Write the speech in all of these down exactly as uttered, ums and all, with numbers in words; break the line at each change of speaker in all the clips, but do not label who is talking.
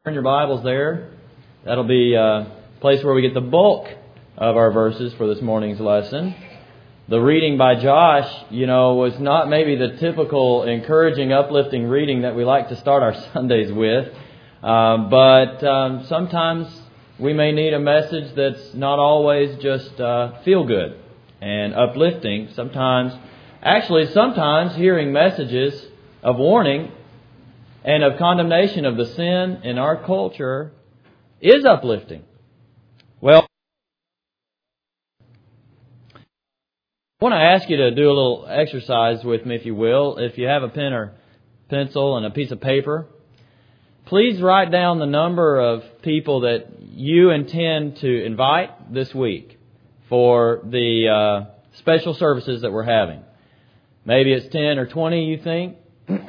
Turn your Bibles there. That'll be a place where we get the bulk of our verses for this morning's lesson. The reading by Josh, you know, was not maybe the typical encouraging, uplifting reading that we like to start our Sundays with. Uh, but um, sometimes we may need a message that's not always just uh, feel good and uplifting. Sometimes, actually, sometimes hearing messages of warning and of condemnation of the sin in our culture is uplifting. Well, I want to ask you to do a little exercise with me, if you will. If you have a pen or pencil and a piece of paper, please write down the number of people that you intend to invite this week for the uh, special services that we're having. Maybe it's ten or twenty, you think.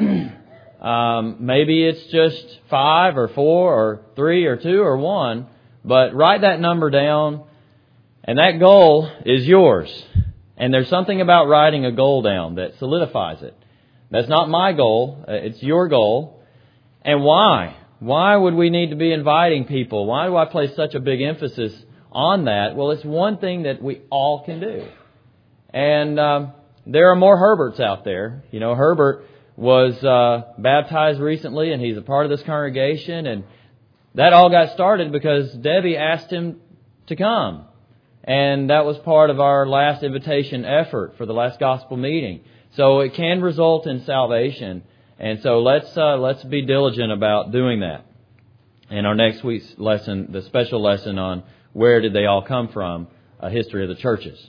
Um, maybe it's just five or four or three or two or one, but write that number down, and that goal is yours. And there's something about writing a goal down that solidifies it. That's not my goal, it's your goal. And why? Why would we need to be inviting people? Why do I place such a big emphasis on that? Well, it's one thing that we all can do. And um, there are more Herberts out there. You know, Herbert was uh, baptized recently, and he's a part of this congregation. And that all got started because Debbie asked him to come. And that was part of our last invitation effort for the last gospel meeting. So it can result in salvation. And so let's uh, let's be diligent about doing that. In our next week's lesson, the special lesson on where did they all come from, a history of the churches.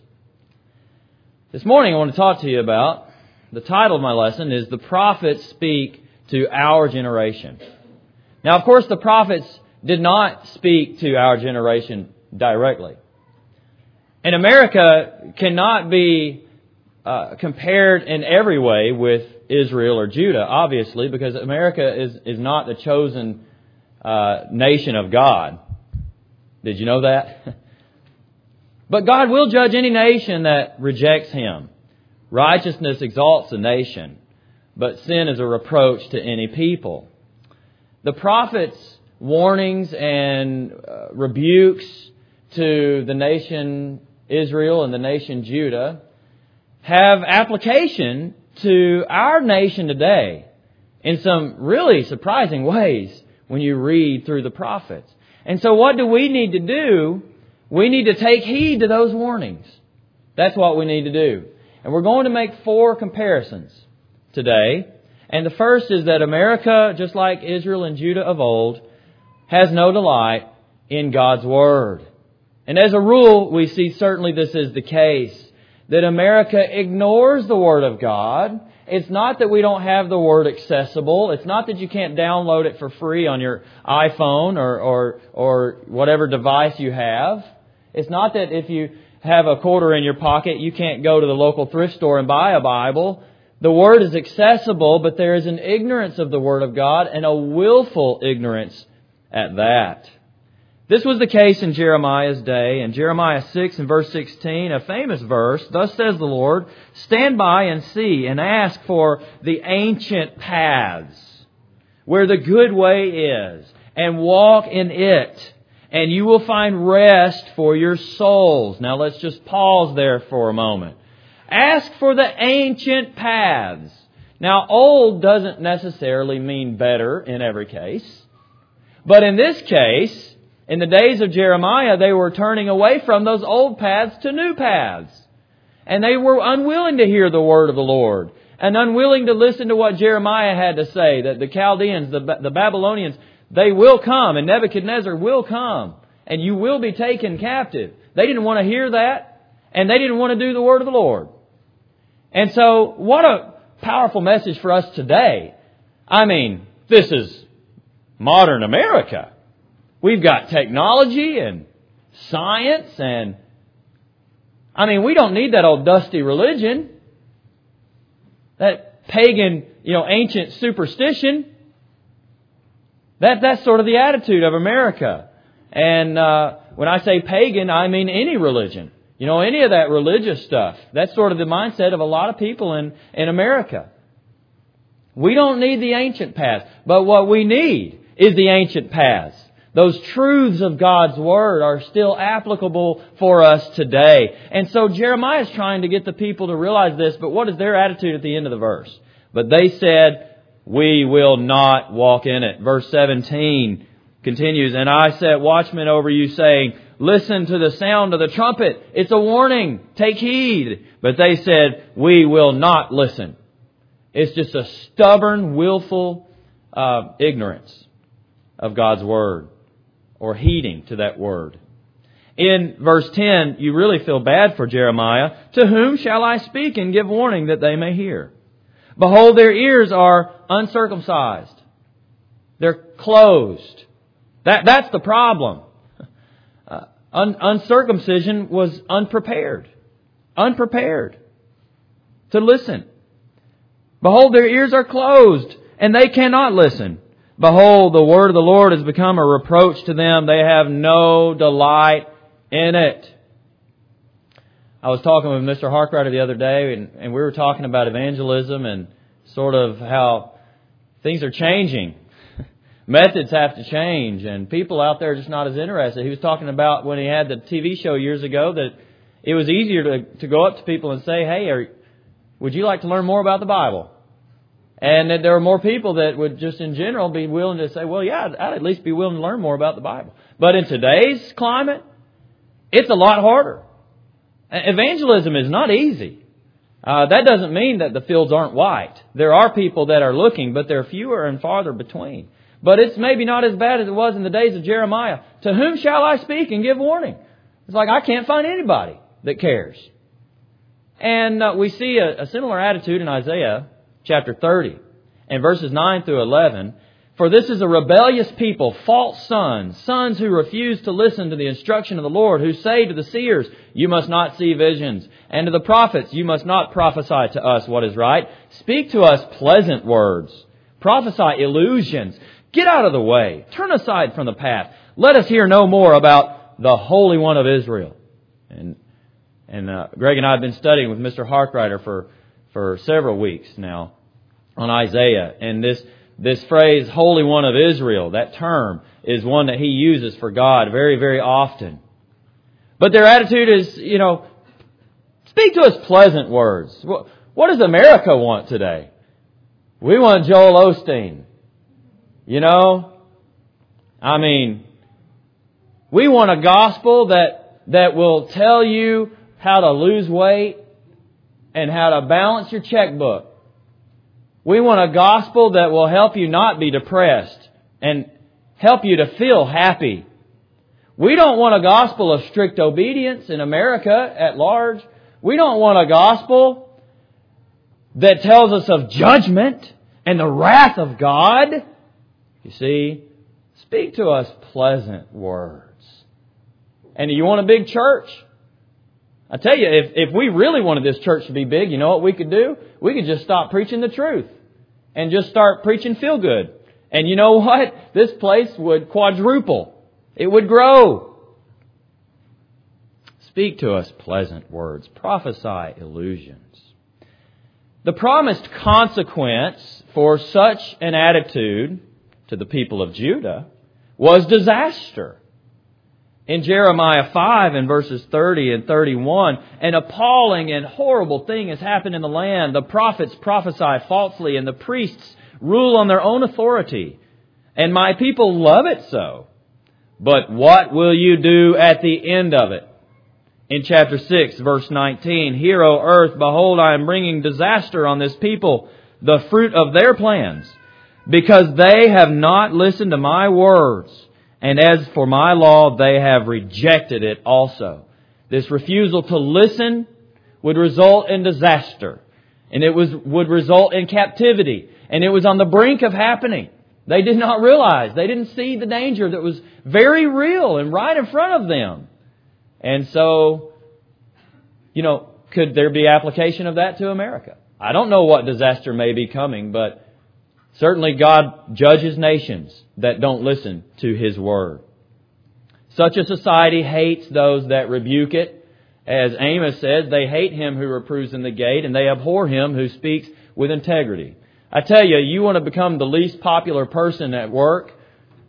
This morning I want to talk to you about, the title of my lesson is The Prophets Speak to Our Generation. Now, of course, the prophets did not speak to our generation directly. And America cannot be uh, compared in every way with Israel or Judah, obviously, because America is, is not the chosen uh, nation of God. Did you know that? But God will judge any nation that rejects Him. Righteousness exalts a nation, but sin is a reproach to any people. The prophets' warnings and uh, rebukes to the nation Israel and the nation Judah have application to our nation today in some really surprising ways when you read through the prophets. And so what do we need to do? We need to take heed to those warnings. That's what we need to do. And we're going to make four comparisons today. And the first is that America, just like Israel and Judah of old, has no delight in God's Word. And as a rule, we see certainly this is the case, that America ignores the Word of God. It's not that we don't have the Word accessible. It's not that you can't download it for free on your iPhone or, or, or whatever device you have. It's not that if you have a quarter in your pocket, you can't go to the local thrift store and buy a Bible. The Word is accessible, but there is an ignorance of the Word of God, and a willful ignorance at that. This was the case in Jeremiah's day. In Jeremiah six and verse sixteen, a famous verse, "Thus says the Lord, stand by and see, and ask for the ancient paths, where the good way is, and walk in it, and you will find rest for your souls." Now let's just pause there for a moment. Ask for the ancient paths. Now, old doesn't necessarily mean better in every case. But in this case, in the days of Jeremiah, they were turning away from those old paths to new paths. And they were unwilling to hear the word of the Lord, and unwilling to listen to what Jeremiah had to say, that the Chaldeans, the, the Babylonians, they will come, and Nebuchadnezzar will come, and you will be taken captive. They didn't want to hear that, and they didn't want to do the word of the Lord. And so, what a powerful message for us today. I mean, this is modern America. We've got technology and science, and I mean, we don't need that old dusty religion, that pagan, you know, ancient superstition. That that's sort of the attitude of America. And uh, when I say pagan, I mean any religion. You know, any of that religious stuff. That's sort of the mindset of a lot of people in, in America. We don't need the ancient path. But what we need is the ancient past. Those truths of God's Word are still applicable for us today. And so Jeremiah is trying to get the people to realize this, but what is their attitude at the end of the verse? But they said, we will not walk in it. Verse seventeen continues, and I set watchmen over you, saying, listen to the sound of the trumpet. It's a warning. Take heed. But they said, we will not listen. It's just a stubborn, willful uh, ignorance of God's Word, or heeding to that Word. In verse ten, you really feel bad for Jeremiah. To whom shall I speak and give warning that they may hear? Behold, their ears are uncircumcised. They're closed. That, that's the problem. Uh, un, uncircumcision was unprepared. Unprepared to listen. Behold, their ears are closed, and they cannot listen. Behold, the word of the Lord has become a reproach to them. They have no delight in it. I was talking with Mister Harkrider the other day, and, and we were talking about evangelism and sort of how things are changing. Methods have to change, and people out there are just not as interested. He was talking about when he had the T V show years ago that it was easier to, to go up to people and say, hey, are, would you like to learn more about the Bible? And that there were more people that would just in general be willing to say, well, yeah, I'd at least be willing to learn more about the Bible. But in today's climate, it's a lot harder. Evangelism is not easy. Uh, that doesn't mean that the fields aren't white. There are people that are looking, but they're fewer and farther between. But it's maybe not as bad as it was in the days of Jeremiah. To whom shall I speak and give warning? It's like, I can't find anybody that cares. And uh, we see a, a similar attitude in Isaiah chapter thirty and verses nine through eleven. For this is a rebellious people, false sons, sons who refuse to listen to the instruction of the Lord, who say to the seers, you must not see visions, and to the prophets, you must not prophesy to us what is right. Speak to us pleasant words. Prophesy illusions. Get out of the way. Turn aside from the path. Let us hear no more about the Holy One of Israel. And and uh, Greg and I have been studying with Mister Harkrider for, for several weeks now on Isaiah. And this this phrase, Holy One of Israel, that term is one that he uses for God very, very often. But their attitude is, you know, speak to us pleasant words. What, what does America want today? We want Joel Osteen. You know, I mean, we want a gospel that, that will tell you how to lose weight and how to balance your checkbook. We want a gospel that will help you not be depressed and help you to feel happy. We don't want a gospel of strict obedience in America at large. We don't want a gospel that tells us of judgment and the wrath of God. You see, speak to us pleasant words. And you want a big church? I tell you, if, if we really wanted this church to be big, you know what we could do? We could just stop preaching the truth and just start preaching feel good. And you know what? This place would quadruple. It would grow. Speak to us pleasant words. Prophesy illusions. The promised consequence for such an attitude to the people of Judah was disaster. In Jeremiah five and verses thirty and thirty-one, an appalling and horrible thing has happened in the land. The prophets prophesy falsely and the priests rule on their own authority. And my people love it so. But what will you do at the end of it? In chapter six, verse nineteen, Hear, O earth, behold, I am bringing disaster on this people, the fruit of their plans, because they have not listened to my words. And as for my law, they have rejected it also. This refusal to listen would result in disaster. And it was would result in captivity. And it was on the brink of happening. They did not realize. They didn't see the danger that was very real and right in front of them. And so, you know, could there be application of that to America? I don't know what disaster may be coming, but certainly God judges nations that don't listen to His Word. Such a society hates those that rebuke it. As Amos says, they hate him who reproves in the gate, and they abhor him who speaks with integrity. I tell you, you want to become the least popular person at work,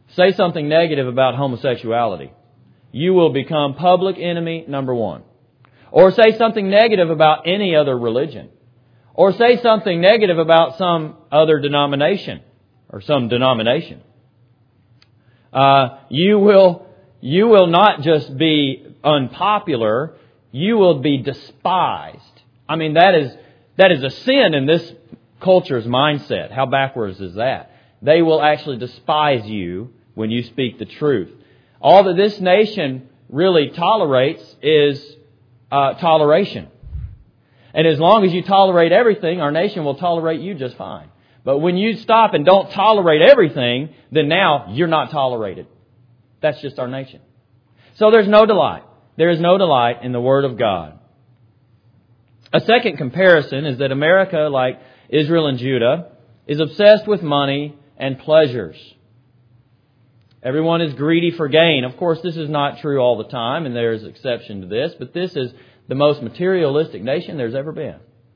say something negative about homosexuality, you will become public enemy number one. Or say something negative about any other religion. Or say something negative about some other denomination or some denomination. Uh, you will, you will not just be unpopular, you will be despised. I mean, that is, that is a sin in this culture's mindset. How backwards is that? They will actually despise you when you speak the truth. All that this nation really tolerates is uh, toleration. And as long as you tolerate everything, our nation will tolerate you just fine. But when you stop and don't tolerate everything, then now you're not tolerated. That's just our nation. So there's no delight. There is no delight in the Word of God. A second comparison is that America, like Israel and Judah, is obsessed with money and pleasures. Everyone is greedy for gain. Of course, this is not true all the time, and there is exception to this, but this is the most materialistic nation there's ever been.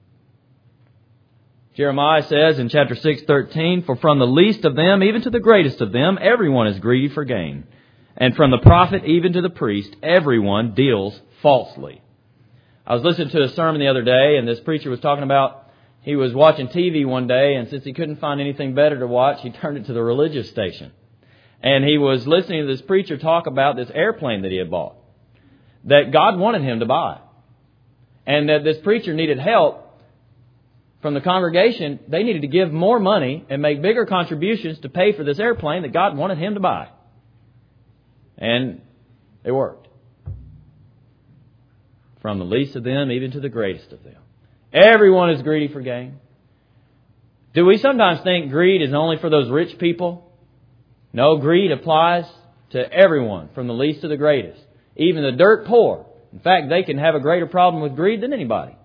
Jeremiah says in chapter six, thirteen, "For from the least of them, even to the greatest of them, everyone is greedy for gain. And from the prophet even to the priest, everyone deals falsely." I was listening to a sermon the other day, and this preacher was talking about, he was watching T V one day, and since he couldn't find anything better to watch, he turned it to the religious station. And he was listening to this preacher talk about this airplane that he had bought, that God wanted him to buy. And that this preacher needed help from the congregation. They needed to give more money and make bigger contributions to pay for this airplane that God wanted him to buy. And it worked. From the least of them, even to the greatest of them. Everyone is greedy for gain. Do we sometimes think greed is only for those rich people? No, greed applies to everyone, from the least to the greatest. Even the dirt poor. In fact, they can have a greater problem with greed than anybody.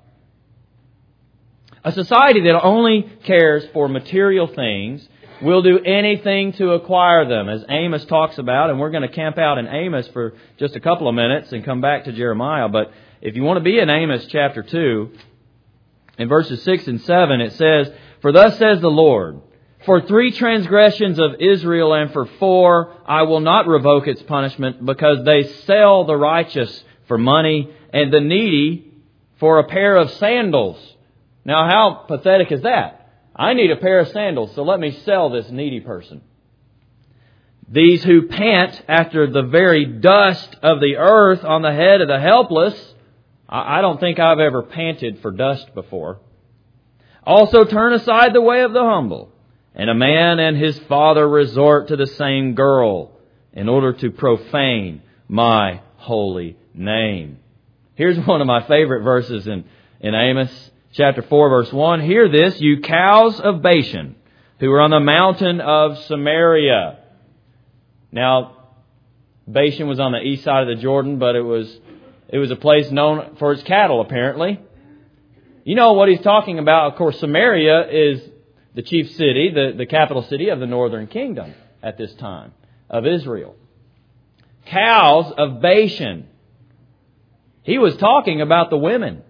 A society that only cares for material things will do anything to acquire them, as Amos talks about, and we're going to camp out in Amos for just a couple of minutes and come back to Jeremiah. But if you want to be in Amos chapter two, in verses six and seven, it says, "For thus says the Lord, for three transgressions of Israel and for four, I will not revoke its punishment, because they sell the righteous for money and the needy for a pair of sandals." Now, how pathetic is that? I need a pair of sandals, so let me sell this needy person. "These who pant after the very dust of the earth on the head of the helpless." I don't think I've ever panted for dust before. "Also turn aside the way of the humble. And a man and his father resort to the same girl in order to profane my holy name." Here's one of my favorite verses in, in Amos chapter four, verse one. "Hear this, you cows of Bashan, who are on the mountain of Samaria." Now, Bashan was on the east side of the Jordan, but it was it was a place known for its cattle, apparently. You know what he's talking about. Of course, Samaria is the chief city, the, the capital city of the northern kingdom at this time of Israel. Cows of Bashan. He was talking about the women.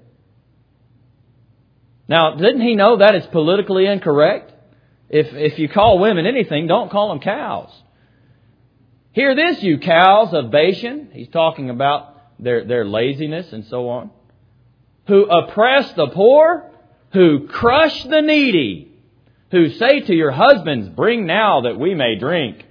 Now, didn't he know that is politically incorrect? If, if you call women anything, don't call them cows. "Hear this, you cows of Bashan." He's talking about their, their laziness and so on. "Who oppress the poor, who crush the needy, who say to your husbands, 'Bring now that we may drink.'"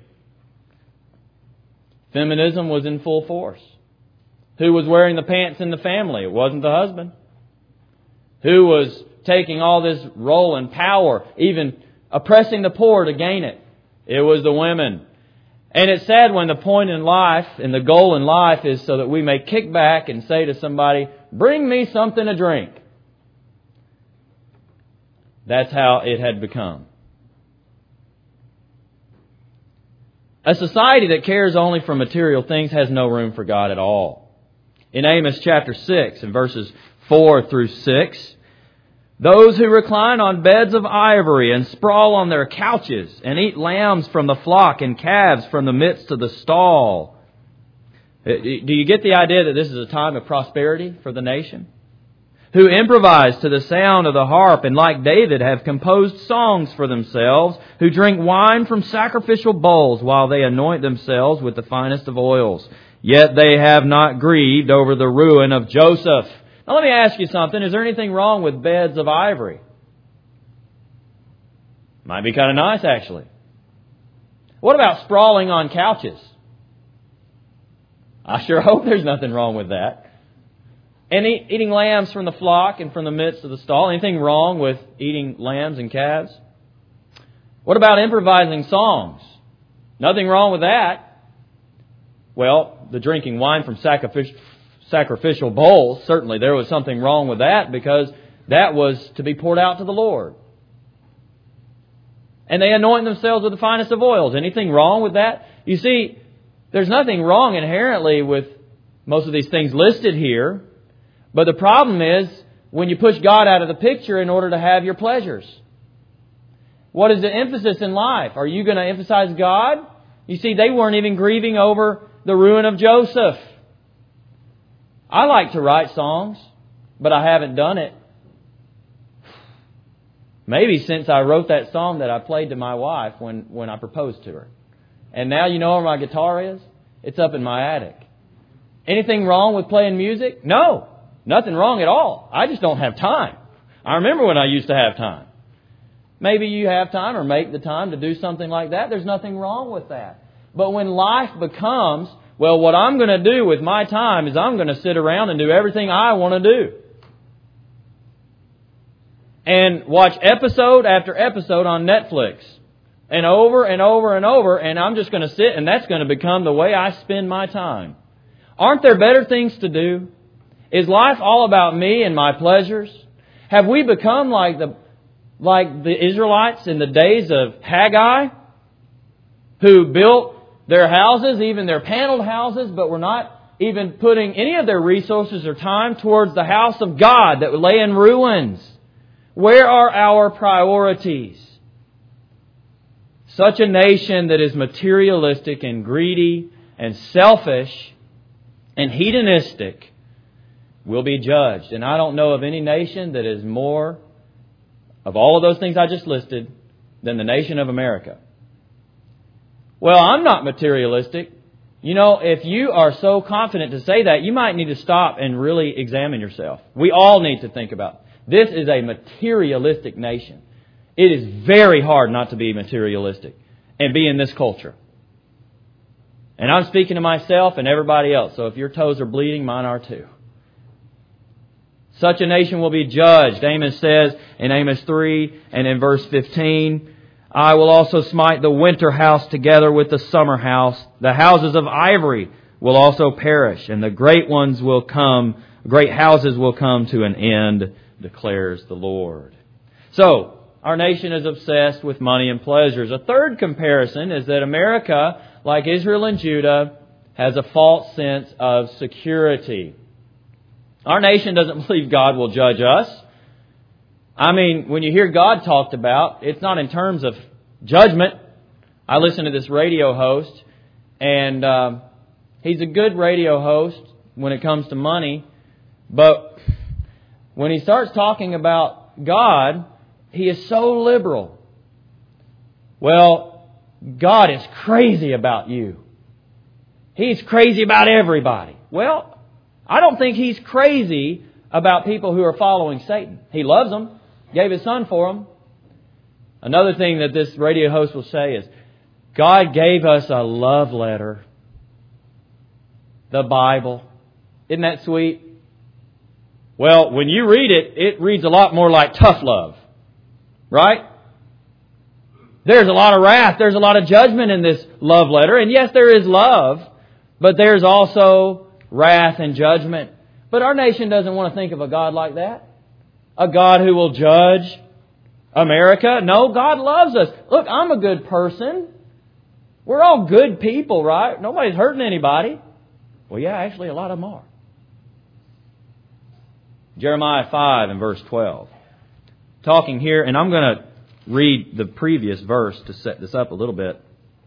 Feminism was in full force. Who was wearing the pants in the family? It wasn't the husband. Who was taking all this role and power, even oppressing the poor to gain it? It was the women. And it's sad when the point in life and the goal in life is so that we may kick back and say to somebody, "Bring me something to drink." That's how it had become. A society that cares only for material things has no room for God at all. In Amos chapter six, in verses four through six, "Those who recline on beds of ivory and sprawl on their couches and eat lambs from the flock and calves from the midst of the stall." Do you get the idea that this is a time of prosperity for the nation? who improvise to the sound of the harp, and like David have composed songs for themselves, who drink wine from sacrificial bowls while they anoint themselves with the finest of oils. Yet they have not grieved over the ruin of Joseph. Now let me ask you something. Is there anything wrong with beds of ivory? Might be kind of nice, actually. What about sprawling on couches? I sure hope there's nothing wrong with that. And eat, eating lambs from the flock and from the midst of the stall. Anything wrong with eating lambs and calves? What about improvising songs? Nothing wrong with that. Well, the drinking wine from sacrificial, sacrificial bowls, certainly there was something wrong with that, because that was to be poured out to the Lord. And they anoint themselves with the finest of oils. Anything wrong with that? You see, there's nothing wrong inherently with most of these things listed here. But the problem is when you push God out of the picture in order to have your pleasures. What is the emphasis in life? Are you going to emphasize God? You see, they weren't even grieving over the ruin of Joseph. I like to write songs, but I haven't done it. Maybe since I wrote that song that I played to my wife when, when I proposed to her. And now you know where my guitar is? It's up in my attic. Anything wrong with playing music? No. Nothing wrong at all. I just don't have time. I remember when I used to have time. Maybe you have time or make the time to do something like that. There's nothing wrong with that. But when life becomes, well, what I'm going to do with my time is I'm going to sit around and do everything I want to do. And watch episode after episode on Netflix. And over and over and over. And I'm just going to sit, and that's going to become the way I spend my time. Aren't there better things to do? Is life all about me and my pleasures? Have we become like the like the Israelites in the days of Haggai, who built their houses, even their paneled houses, but were not even putting any of their resources or time towards the house of God that lay in ruins? Where are our priorities? Such a nation that is materialistic and greedy and selfish and hedonistic will be judged. And I don't know of any nation that is more of all of those things I just listed than the nation of America. Well, I'm not materialistic. You know, if you are so confident to say that, you might need to stop and really examine yourself. We all need to think about it. This is a materialistic nation. It is very hard not to be materialistic and be in this culture. And I'm speaking to myself and everybody else. So if your toes are bleeding, mine are too. Such a nation will be judged. Amos says in Amos three and in verse fifteen, I will also smite the winter house together with the summer house. The houses of ivory will also perish, and the great ones will come, great houses will come to an end, declares the Lord. So, our nation is obsessed with money and pleasures. A third comparison is that America, like Israel and Judah, has a false sense of security. Our nation doesn't believe God will judge us. I mean, when you hear God talked about, it's not in terms of judgment. I listen to this radio host, and um, he's a good radio host when it comes to money. But when he starts talking about God, he is so liberal. Well, God is crazy about you. He's crazy about everybody. Well, I don't think He's crazy about people who are following Satan. He loves them. Gave His Son for them. Another thing that this radio host will say is, God gave us a love letter. The Bible. Isn't that sweet? Well, when you read it, it reads a lot more like tough love. Right? There's a lot of wrath. There's a lot of judgment in this love letter. And yes, there is love. But there's also wrath and judgment. But our nation doesn't want to think of a God like that. A God who will judge America. No, God loves us. Look, I'm a good person. We're all good people, right? Nobody's hurting anybody. Well, yeah, actually a lot of them are. Jeremiah five and verse twelve. Talking here, and I'm going to read the previous verse to set this up a little bit.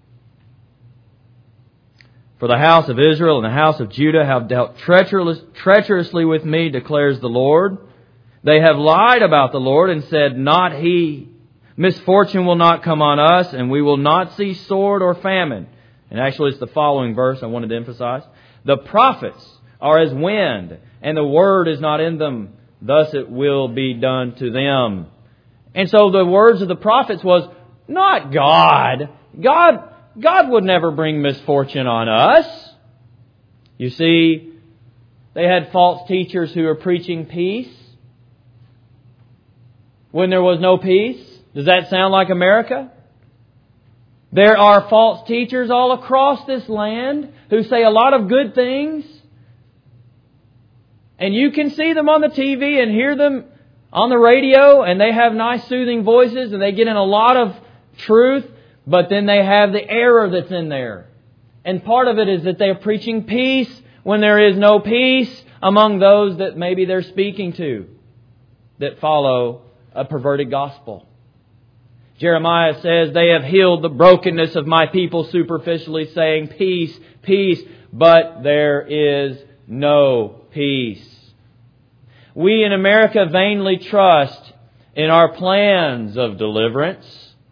For the house of Israel and the house of Judah have dealt treacherous, treacherously with me, declares the Lord. They have lied about the Lord and said, not He. Misfortune will not come on us, and we will not see sword or famine. And actually, it's the following verse I wanted to emphasize. The prophets are as wind, and the word is not in them. Thus it will be done to them. And so the words of the prophets was, not God. God, God would never bring misfortune on us. You see, they had false teachers who were preaching peace when there was no peace. Does that sound like America? There are false teachers all across this land who say a lot of good things. And you can see them on the T V and hear them on the radio, and they have nice soothing voices and they get in a lot of truth, but then they have the error that's in there. And part of it is that they're preaching peace when there is no peace among those that maybe they're speaking to that follow a perverted gospel. Jeremiah says, they have healed the brokenness of my people superficially, saying peace, peace, but there is no peace. We in America vainly trust in our plans of deliverance.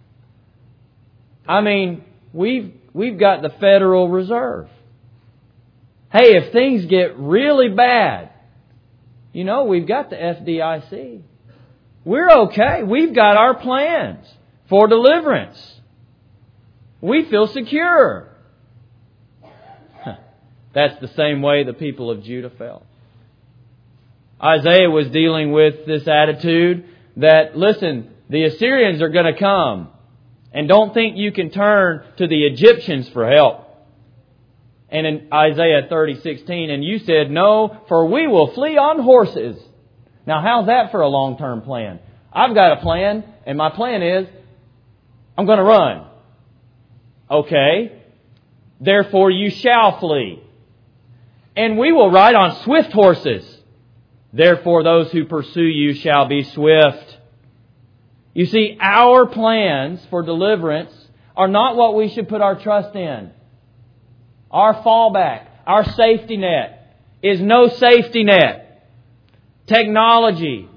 I mean, we've, we've got the Federal Reserve. Hey, if things get really bad, you know, we've got the F D I C. We're okay. We've got our plans for deliverance. We feel secure. That's the same way the people of Judah felt. Isaiah was dealing with this attitude that, listen, the Assyrians are going to come. And don't think you can turn to the Egyptians for help. And in Isaiah thirty sixteen, and you said, no, for we will flee on horses. Now, how's that for a long-term plan? I've got a plan, and my plan is, I'm going to run. Okay. Therefore, you shall flee. And we will ride on swift horses. Therefore, those who pursue you shall be swift. You see, our plans for deliverance are not what we should put our trust in. Our fallback, our safety net, is no safety net. Technology,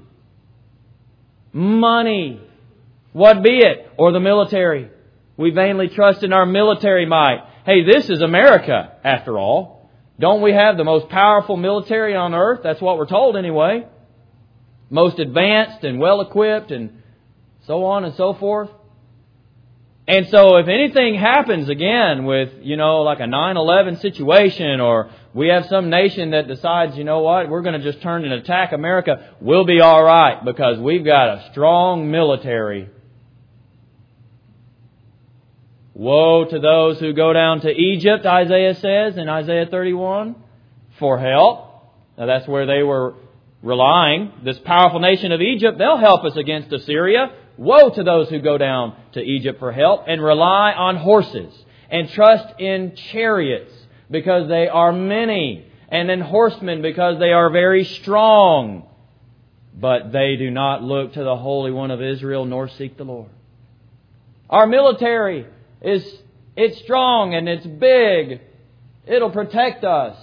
money, what be it, or the military. We vainly trust in our military might. Hey, this is America, after all. Don't we have the most powerful military on earth? That's what we're told anyway. Most advanced and well-equipped and so on and so forth. And so if anything happens again with, you know, like a nine eleven situation, or we have some nation that decides, you know what, we're going to just turn and attack America, we'll be all right because we've got a strong military. Woe to those who go down to Egypt, Isaiah says in Isaiah thirty-one, for help. Now that's where they were relying. This powerful nation of Egypt, they'll help us against Assyria. Woe to those who go down to Egypt for help and rely on horses and trust in chariots because they are many, and in horsemen because they are very strong. But they do not look to the Holy One of Israel nor seek the Lord. Our military is it's strong and it's big. It'll protect us.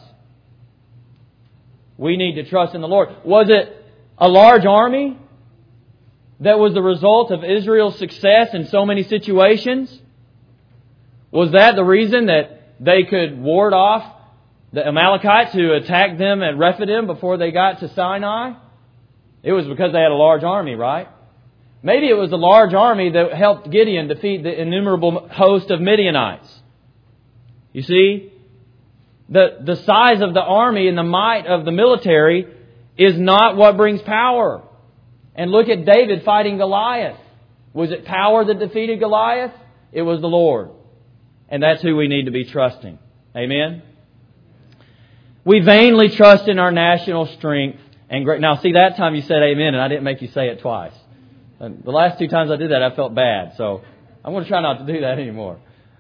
We need to trust in the Lord. Was it a large army that was the result of Israel's success in so many situations? Was that the reason that they could ward off the Amalekites who attacked them at Rephidim before they got to Sinai? It was because they had a large army, right? Maybe it was the large army that helped Gideon defeat the innumerable host of Midianites. You see, the, the size of the army and the might of the military is not what brings power. And look at David fighting Goliath. Was it power that defeated Goliath? It was the Lord. And that's who we need to be trusting. Amen? We vainly trust in our national strength and great. Now, see, that time you said amen, and I didn't make you say it twice. And the last two times I did that, I felt bad. So I'm going to try not to do that anymore.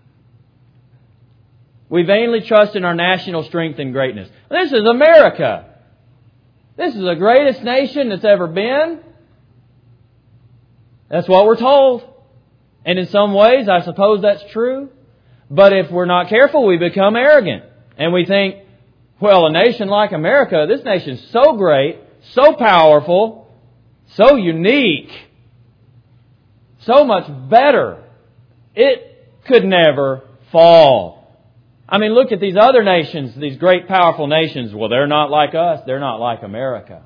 We vainly trust in our national strength and greatness. This is America. This is the greatest nation that's ever been. That's what we're told. And in some ways, I suppose that's true. But if we're not careful, we become arrogant. And we think, well, a nation like America, this nation's so great, so powerful, so unique, so much better. It could never fall. I mean, look at these other nations, these great powerful nations. Well, they're not like us. They're not like America.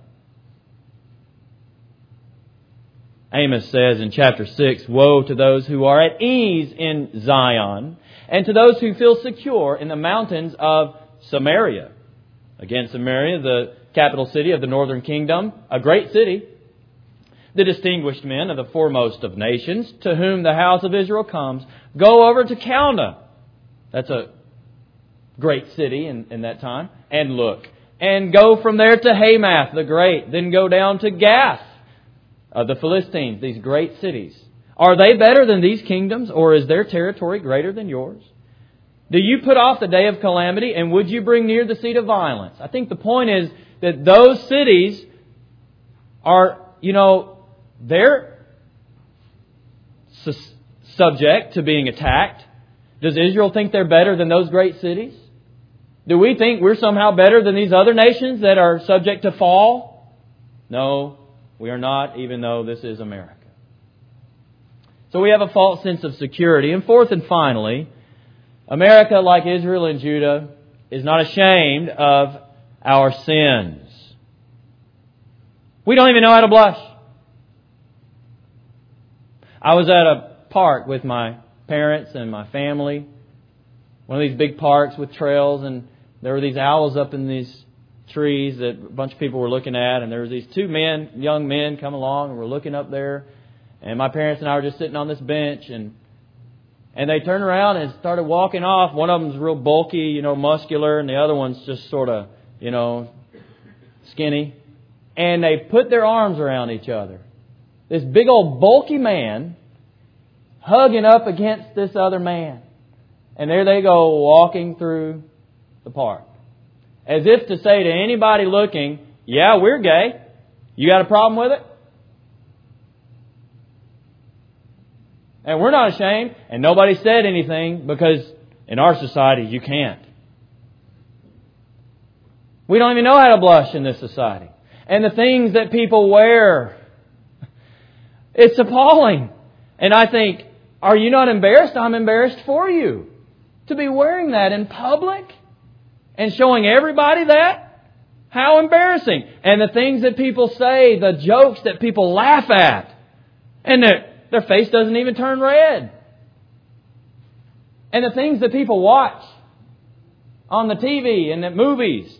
Amos says in chapter six, "Woe to those who are at ease in Zion, and to those who feel secure in the mountains of Samaria." Again, Samaria, the capital city of the northern kingdom, a great city. "The distinguished men of the foremost of nations, to whom the house of Israel comes, go over to Calneh." That's a great city in, in that time. "And look, and go from there to Hamath the great, then go down to Gath of the Philistines," these great cities. "Are they better than these kingdoms, or is their territory greater than yours? Do you put off the day of calamity, and would you bring near the seat of violence?" I think the point is that those cities are, you know, they're su- subject to being attacked. Does Israel think they're better than those great cities? Do we think we're somehow better than these other nations that are subject to fall? No, we are not, even though this is America. So we have a false sense of security. And fourth and finally, America, like Israel and Judah, is not ashamed of our sins. We don't even know how to blush. I was at a park with my parents and my family. One of these big parks with trails, and there were these owls up in these trees that a bunch of people were looking at, and there was these two men, young men, come along and were looking up there, and my parents and I were just sitting on this bench, and and they turned around and started walking off. One of them's real bulky, you know, muscular, and the other one's just sort of, you know, skinny. And they put their arms around each other. This big old bulky man hugging up against this other man. And there they go, walking through the park. As if to say to anybody looking, "Yeah, we're gay. You got a problem with it?" And we're not ashamed. And nobody said anything, because in our society, you can't. We don't even know how to blush in this society. And the things that people wear, it's appalling. And I think, are you not embarrassed? I'm embarrassed for you. To be wearing that in public and showing everybody that? How embarrassing. And the things that people say, the jokes that people laugh at. And their, their face doesn't even turn red. And the things that people watch on the T V and at movies.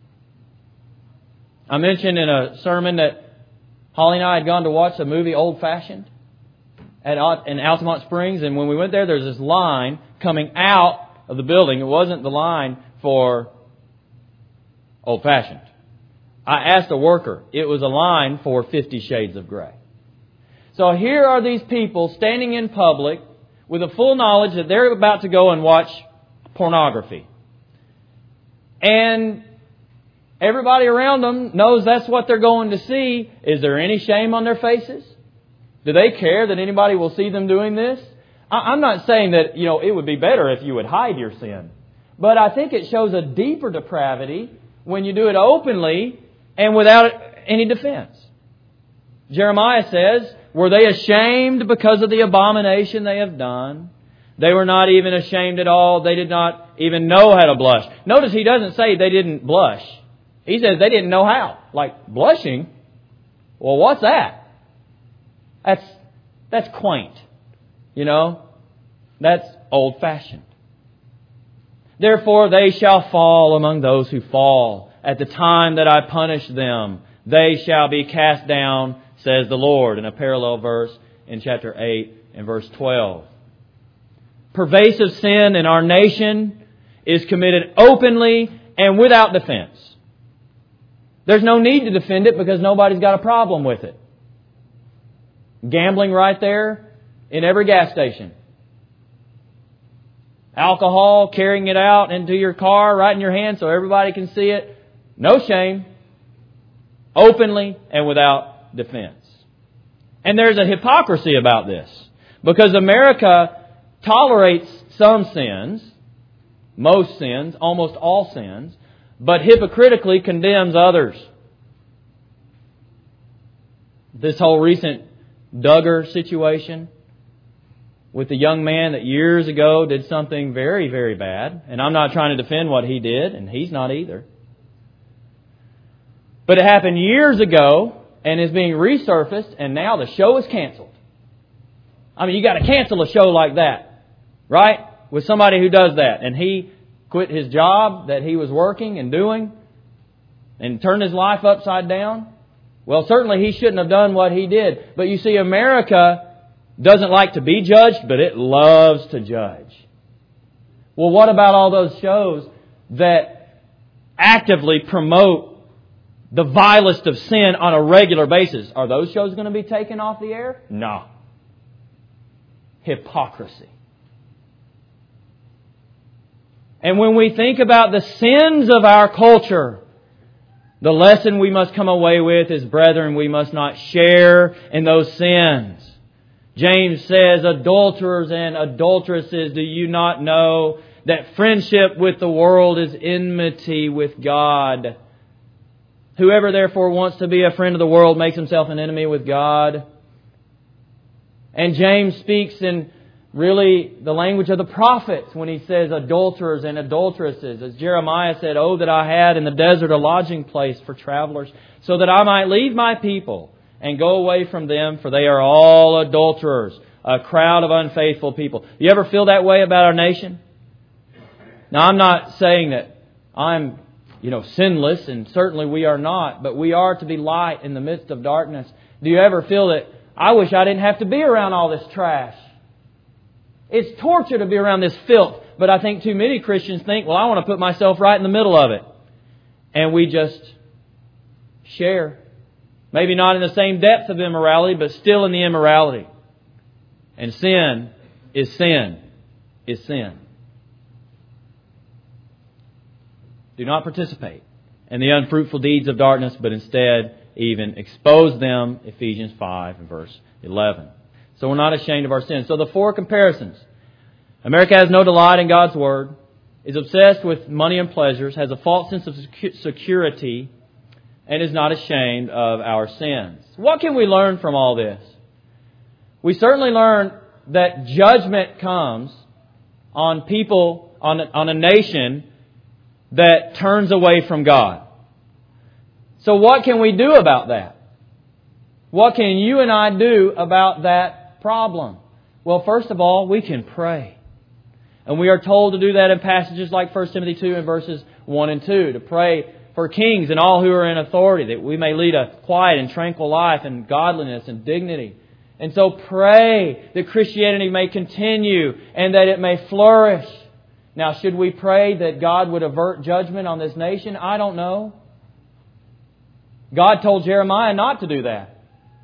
I mentioned in a sermon that Holly and I had gone to watch a movie, Old Fashioned, at in Altamont Springs. And when we went there, there's this line coming out of the building. It wasn't the line for Old Fashioned. I asked a worker. It was a line for Fifty Shades of Grey. So here are these people standing in public with a full knowledge that they're about to go and watch pornography. And everybody around them knows that's what they're going to see. Is there any shame on their faces? Do they care that anybody will see them doing this? I'm not saying that, you know, it would be better if you would hide your sin. But I think it shows a deeper depravity when you do it openly and without any defense. Jeremiah says, "Were they ashamed because of the abomination they have done? They were not even ashamed at all. They did not even know how to blush." Notice he doesn't say they didn't blush. He says they didn't know how. Like blushing? Well, what's that? That's that's quaint. You know? That's old-fashioned. "Therefore they shall fall among those who fall. At the time that I punish them, they shall be cast down, says the Lord." In a parallel verse in chapter eight and verse twelve. Pervasive sin in our nation is committed openly and without defense. There's no need to defend it because nobody's got a problem with it. Gambling right there in every gas station. Alcohol, carrying it out into your car, right in your hand so everybody can see it. No shame. Openly and without defense. And there's a hypocrisy about this. Because America tolerates some sins, most sins, almost all sins, but hypocritically condemns others. This whole recent Duggar situation with the young man that years ago did something very, very bad. And I'm not trying to defend what he did, and he's not either. But it happened years ago and is being resurfaced, and now the show is canceled. I mean, you got to cancel a show like that, right? With somebody who does that. And he quit his job that he was working and doing and turned his life upside down. Well, certainly he shouldn't have done what he did. But you see, America doesn't like to be judged, but it loves to judge. Well, what about all those shows that actively promote the vilest of sin on a regular basis? Are those shows going to be taken off the air? No. Hypocrisy. And when we think about the sins of our culture, the lesson we must come away with is, brethren, we must not share in those sins. James says, adulterers and adulteresses, do you not know that friendship with the world is enmity with God? Whoever therefore wants to be a friend of the world makes himself an enemy with God. And James speaks in really the language of the prophets when he says adulterers and adulteresses. As Jeremiah said, oh, that I had in the desert a lodging place for travelers, so that I might leave my people and go away from them, for they are all adulterers, a crowd of unfaithful people. You ever feel that way about our nation? Now, I'm not saying that I'm, you know, sinless, and certainly we are not, but we are to be light in the midst of darkness. Do you ever feel that, I wish I didn't have to be around all this trash? It's torture to be around this filth, but I think too many Christians think, well, I want to put myself right in the middle of it. And we just share. Maybe not in the same depth of immorality, but still in the immorality. And sin is sin is sin. Do not participate in the unfruitful deeds of darkness, but instead even expose them, Ephesians five and verse eleven. So we're not ashamed of our sins. So the four comparisons. America has no delight in God's Word, is obsessed with money and pleasures, has a false sense of security, and is not ashamed of our sins. What can we learn from all this? We certainly learn that judgment comes on people, on, on a nation that turns away from God. So what can we do about that? What can you and I do about that problem? Well, first of all, we can pray. And we are told to do that in passages like First Timothy two and verses one and two, to pray for kings and all who are in authority, that we may lead a quiet and tranquil life in godliness and dignity. And so pray that Christianity may continue and that it may flourish. Now, should we pray that God would avert judgment on this nation? I don't know. God told Jeremiah not to do that.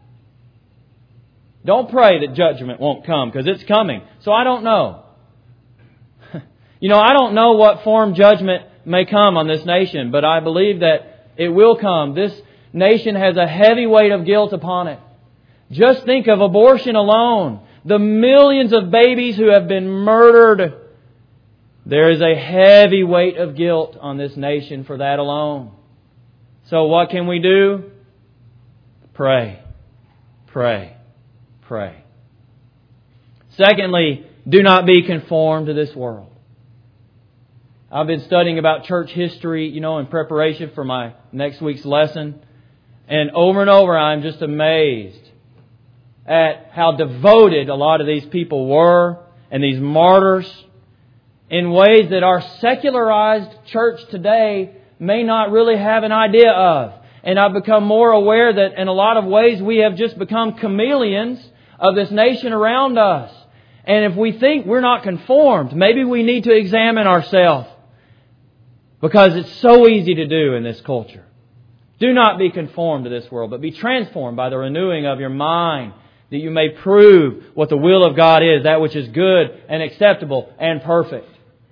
Don't pray that judgment won't come, because it's coming. So I don't know. You know, I don't know what form judgment may come on this nation, but I believe that it will come. This nation has a heavy weight of guilt upon it. Just think of abortion alone. The millions of babies who have been murdered. There is a heavy weight of guilt on this nation for that alone. So what can we do? Pray. Pray. Pray. Secondly, do not be conformed to this world. I've been studying about church history, you know, in preparation for my next week's lesson. And over and over, I'm just amazed at how devoted a lot of these people were, and these martyrs, in ways that our secularized church today may not really have an idea of. And I've become more aware that in a lot of ways we have just become chameleons of this nation around us. And if we think we're not conformed, maybe we need to examine ourselves. Because it's so easy to do in this culture. Do not be conformed to this world, but be transformed by the renewing of your mind, that you may prove what the will of God is, that which is good and acceptable and perfect.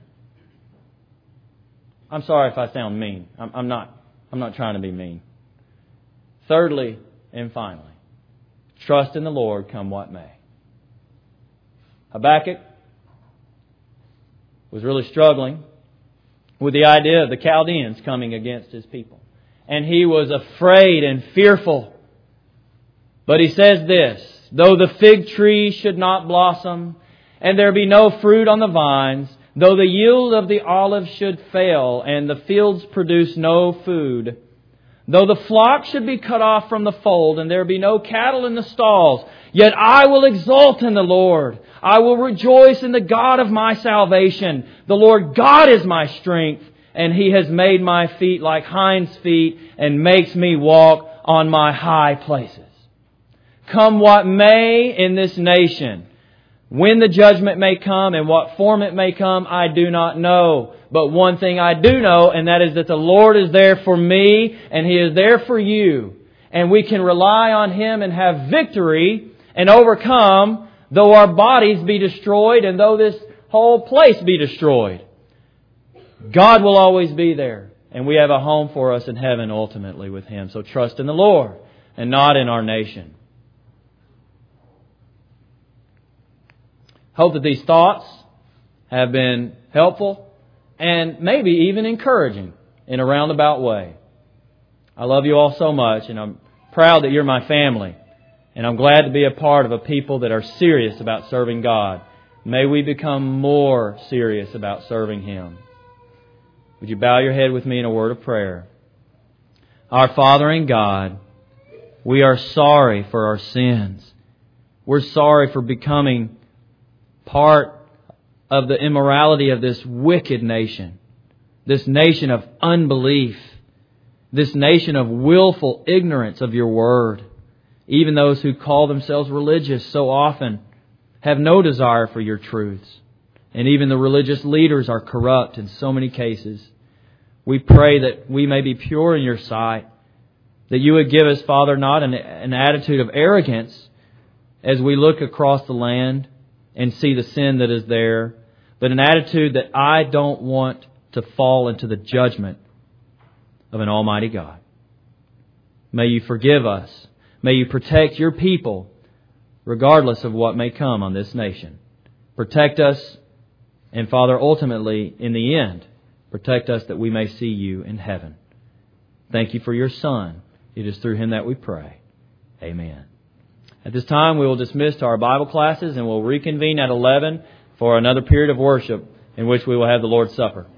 I'm sorry if I sound mean. I'm, I'm not. I'm not trying to be mean. Thirdly and finally, trust in the Lord come what may. Habakkuk was really struggling with the idea of the Chaldeans coming against his people. And he was afraid and fearful. But He says this, though the fig tree should not blossom, and there be no fruit on the vines, though the yield of the olive should fail, and the fields produce no food, though the flock should be cut off from the fold, and there be no cattle in the stalls, yet I will exult in the Lord. I will rejoice in the God of my salvation. The Lord God is my strength, and He has made my feet like hinds' feet, and makes me walk on my high places. Come what may in this nation, when the judgment may come and what form it may come, I do not know. But one thing I do know, and that is that the Lord is there for me and He is there for you. And we can rely on Him and have victory and overcome, though our bodies be destroyed and though this whole place be destroyed. God will always be there. And we have a home for us in heaven ultimately with Him. So trust in the Lord and not in our nation. Hope that these thoughts have been helpful and maybe even encouraging in a roundabout way. I love you all so much, and I'm proud that you're my family. And I'm glad to be a part of a people that are serious about serving God. May we become more serious about serving Him. Would you bow your head with me in a word of prayer? Our Father in God, we are sorry for our sins. We're sorry for becoming part of the immorality of this wicked nation, this nation of unbelief, this nation of willful ignorance of Your Word. Even those who call themselves religious so often have no desire for Your truths. And even the religious leaders are corrupt in so many cases. We pray that we may be pure in Your sight, that You would give us, Father, not an, an attitude of arrogance as we look across the land and see the sin that is there, but an attitude that I don't want to fall into the judgment of an almighty God. May You forgive us. May You protect Your people regardless of what may come on this nation. Protect us, and Father, ultimately, in the end, protect us that we may see You in heaven. Thank You for Your Son. It is through Him that we pray. Amen. At this time, we will dismiss to our Bible classes and we'll reconvene at eleven for another period of worship in which we will have the Lord's Supper.